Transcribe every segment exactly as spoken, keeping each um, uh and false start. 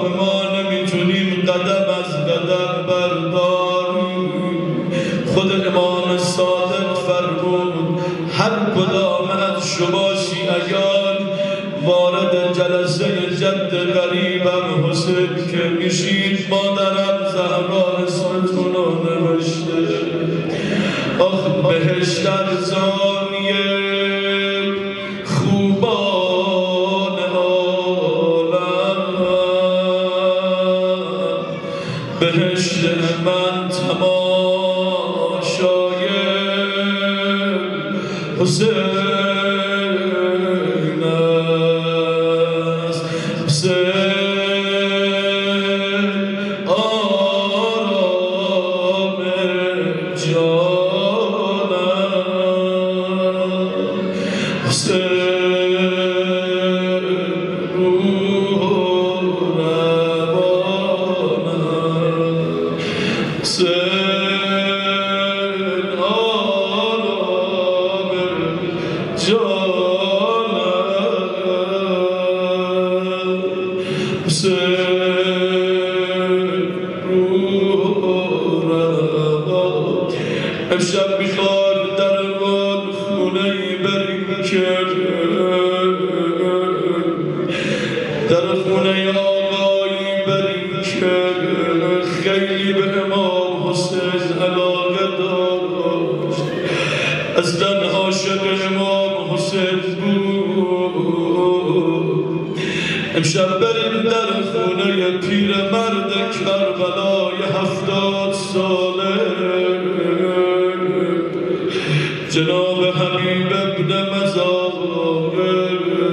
ما نمیتونیم قدم از قدم برداریم. خود امام صادق فرمود هر کدام از شما شیعیان وارد جلسه جد غریبم حسین که میشید، مادرم زهرا اسمتون رو نوشته. آخ بهشت ارزانیه خوبان عالم، بهشت من تماشای حسین است. حسین آرام جانم، حسین روح روانم، حسین آرام جانم، حسین روح روانم. امشب میخواد در وان خونه بریم که در خونه آقایی بریم که خیلی به امام حسین علاقه داشت، اصلا عاشق امام حسین بود. امشب بریم در خونه پیرمرد کربلای هفتاد ساله جناب حبیب ابن مزاغر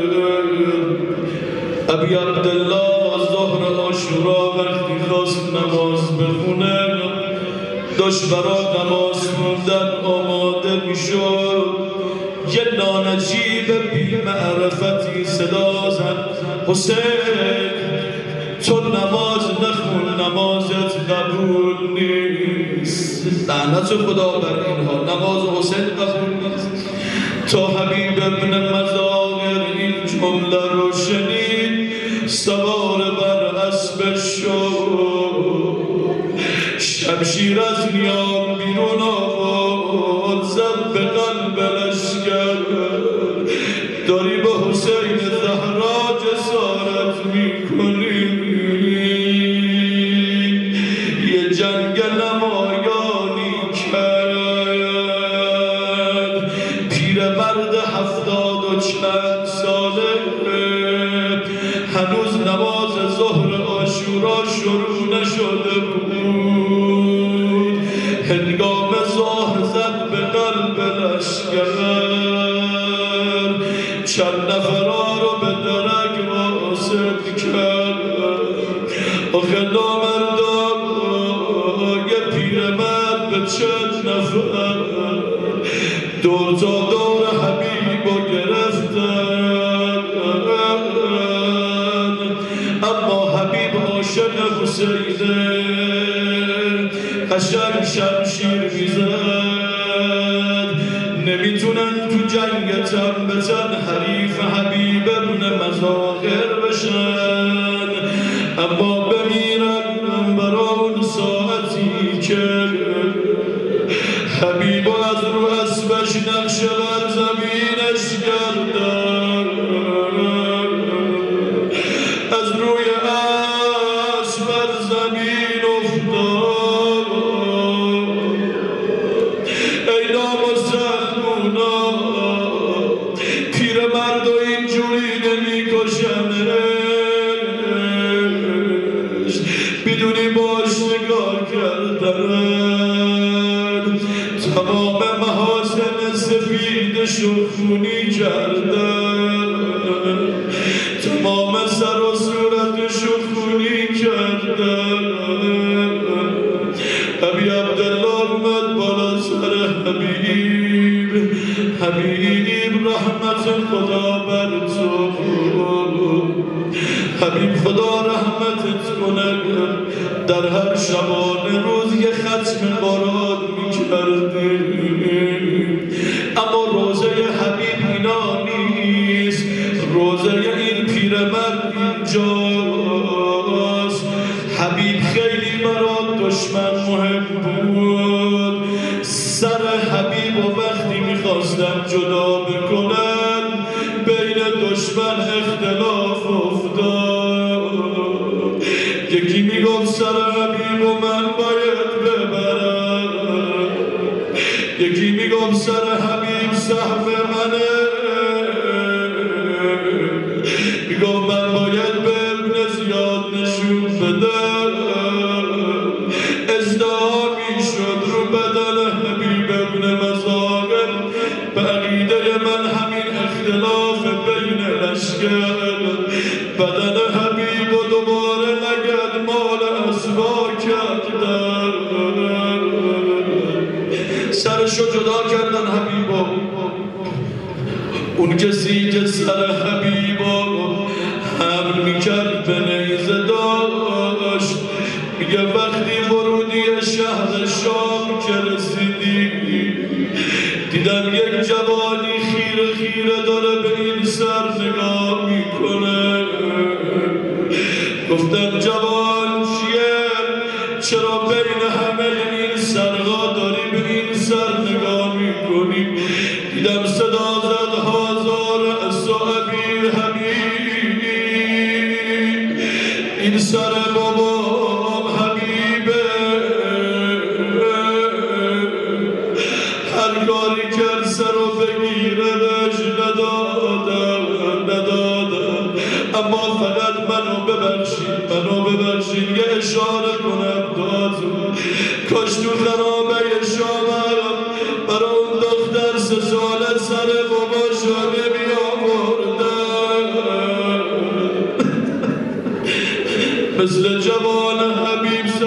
ابی عبدالله ظهر عاشورا وقتی خواست نماز بخونه داشت برای نماز خوندن آماده میشد، یه نانجیب بی معرفتی صدا زد حسین تو نماز نخون، نمازت قبول نیست. لعنت خدا بر اینها، نماز حسین قبول نیست. تا حبیب ابن مزاغر این جمله رو شنید سوار بر اسبش شد، شمشیر از نیام بیرون آورد زد به قلب لشکر، داری به حسین زهرا جسارت میکنی، یه جنگ نمایانی کرد. پیرمرد هفتاد و چند ساله هنوز نماز ظهر عاشورا شروع نشده بود، هنگام ظهر زد به قلب لشکر، چند نفرا رو به درک واسط کرد. آخه نامردان یه پیرمرد به چند نفر دور تا دور حبیب رو گرفتن، اما حبیب عاشق حسینه قشنگ شمشیر میزد، نمیتونن تو جنگ تن به تن حریف حبیب ابن مزاغر بشن، اما بمیرن برا اون ساعتی که حبیب از رو اسبش نقش بر زمینش گردن، از روی اسب بر زمین افتاد. ای نامسلمونا پیرمرد و اینجوری نمیکشنش، بدونی باش نگاه کردن، تمام محاسن سفیدشو خونی کردن، تمام سر و صورتشو خونی کردن. ابی عبدالله اومد بالا سر حبیب، حبیب رحمت خدا بر تو، حبیب خدا رحمتت کنه، در هر شبانه روز یه ختم قرآن میکردی، اما روزه حبیب اینا نیست، روزه این پیرمرد اینجاست. خواستن جدا بکنن بین دشمن اختلاف افتاد. یکی میگفت سر حبیب و من باید ببرم، یکی میگفت سر حبیب سهم منه، میگفت من باید به ابن زیاد نشون بدم. ازدهامی شد رو بدن حبیب ابن مزاغر، به عقیده من همین اختلاف بین لشکر. بدن حبیب و دوباره لگد مال اسبا کردن، سرشو جدا کردن حبیبا. اون کسی که سر حبیبا حمل میکرد به نیزه داشت، میگه وقتی ورودی شهر شام که رسیدی دیدم یک جوانی خیره خیره داره به این سر نگاه میکنه. گفتم جوان چیه؟ چرا بین همه این سرها داری به این سر نگاه میکنی؟ دیدم صدا زد هزار اصحابی حبیب، این سر بابام حبیبه، هر کاری کرد سر رو بگیره بهش ندادم ندادم اما فقط منو ببخشید منو ببخشید یه اشاره کنم دادم. کاش تو خرابه شامم برا اون دختر سه ساله سر بابا شانه می آوردم. مثل جوان حبیب